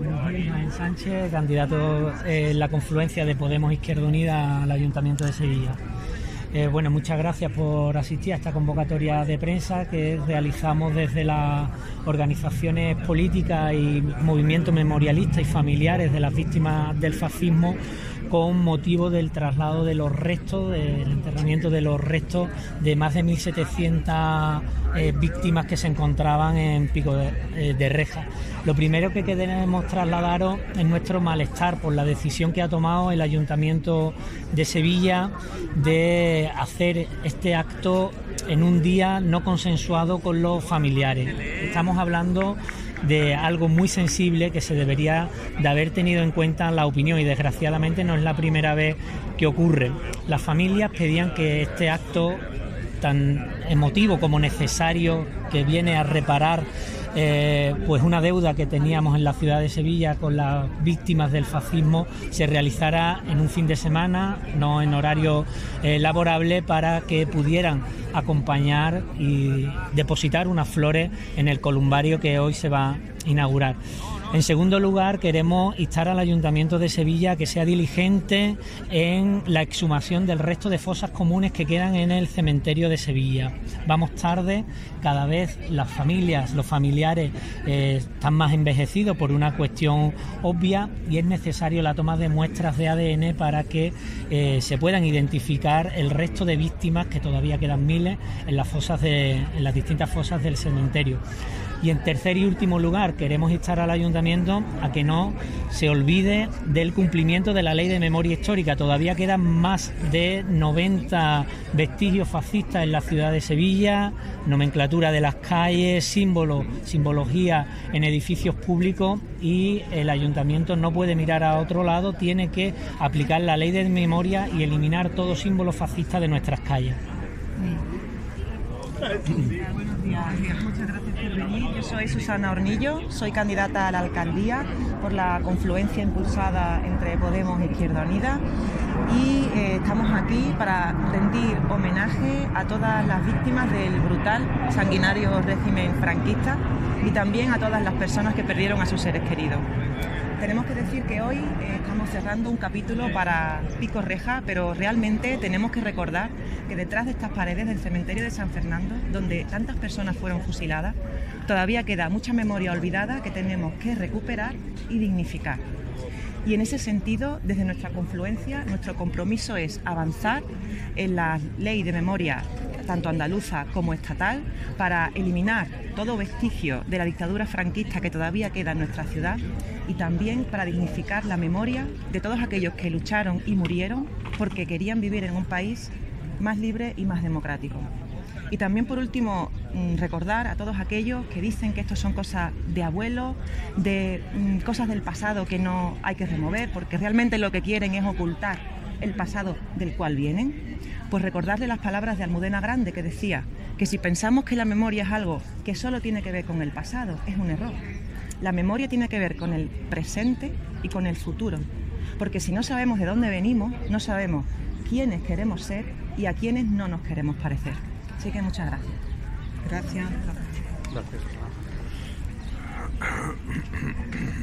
Bueno, soy Ismael Sánchez, candidato en la confluencia de Podemos Izquierda Unida al Ayuntamiento de Sevilla. Bueno, muchas gracias por asistir a esta convocatoria de prensa que realizamos desde las organizaciones políticas y movimientos memorialistas y familiares de las víctimas del fascismo, con motivo del traslado de los restos, del enterramiento de los restos de más de 1.700 víctimas que se encontraban en Pico de Reja. Lo primero que queremos trasladaros es nuestro malestar por la decisión que ha tomado el Ayuntamiento de Sevilla de hacer este acto en un día no consensuado con los familiares. Estamos hablando de algo muy sensible que se debería de haber tenido en cuenta la opinión, y desgraciadamente no es la primera vez que ocurre. Las familias pedían que este acto tan emotivo como necesario, que viene a reparar pues una deuda que teníamos en la ciudad de Sevilla con las víctimas del fascismo, se realizara en un fin de semana, no en horario laborable, para que pudieran acompañar y depositar unas flores en el columbario que hoy se va a inaugurar. En segundo lugar, queremos instar al Ayuntamiento de Sevilla a que sea diligente en la exhumación del resto de fosas comunes que quedan en el cementerio de Sevilla. Vamos tarde, cada vez las familias, los familiares están más envejecidos por una cuestión obvia, y es necesario la toma de muestras de ADN para que se puedan identificar el resto de víctimas, que todavía quedan miles, en las distintas fosas del cementerio. Y en tercer y último lugar, queremos instar al Ayuntamiento a que no se olvide del cumplimiento de la Ley de Memoria Histórica. Todavía quedan más de 90 vestigios fascistas en la ciudad de Sevilla, nomenclatura de las calles, simbología en edificios públicos, y el Ayuntamiento no puede mirar a otro lado, tiene que aplicar la Ley de Memoria y eliminar todo símbolo fascista de nuestras calles. Buenos días, muchas gracias por venir. Yo soy Susana Hornillo, soy candidata a la alcaldía por la confluencia impulsada entre Podemos e Izquierda Unida, y estamos aquí para rendir homenaje a todas las víctimas del brutal, sanguinario régimen franquista, y también a todas las personas que perdieron a sus seres queridos. Tenemos que decir que hoy estamos cerrando un capítulo para Pico Reja, pero realmente tenemos que recordar que detrás de estas paredes del cementerio de San Fernando, donde tantas personas fueron fusiladas, todavía queda mucha memoria olvidada que tenemos que recuperar y dignificar. Y en ese sentido, desde nuestra confluencia, nuestro compromiso es avanzar en la ley de memoria, tanto andaluza como estatal, para eliminar todo vestigio de la dictadura franquista que todavía queda en nuestra ciudad, y también para dignificar la memoria de todos aquellos que lucharon y murieron porque querían vivir en un país más libre y más democrático. Y también, por último, recordar a todos aquellos que dicen que esto son cosas de abuelos, de cosas del pasado que no hay que remover, porque realmente lo que quieren es ocultar el pasado del cual vienen. Pues recordarle las palabras de Almudena Grande, que decía que si pensamos que la memoria es algo que solo tiene que ver con el pasado, es un error. La memoria tiene que ver con el presente y con el futuro, porque si no sabemos de dónde venimos, no sabemos quiénes queremos ser y a quiénes no nos queremos parecer. Así que muchas gracias. Gracias. Gracias.